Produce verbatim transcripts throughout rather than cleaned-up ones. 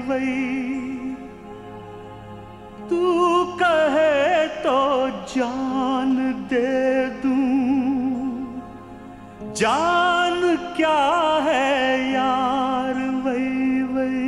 वही तू कहे तो जान दे दूं, जान क्या है यार वही वही।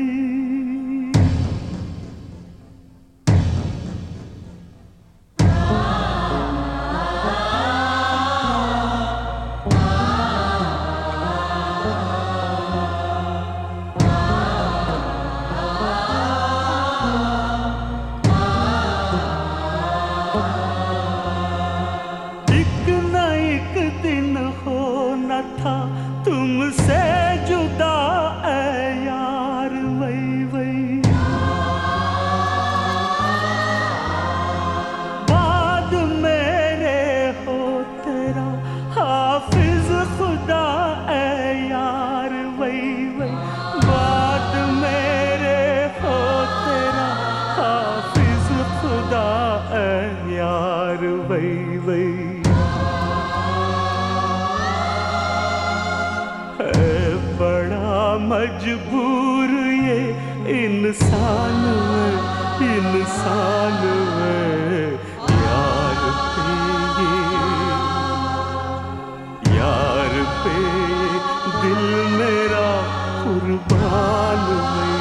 था तुमसे जुदा ऐ यार वही वही, बाद मेरे हो तेरा हाफिज खुदा ऐ यार वही वही, बाद मेरे हो तेरा हाफिज खुदा ऐ यार वही वही। मजबूर ये इंसान है, इंसान है यार पे ये, यार पे दिल मेरा कुर्बान है।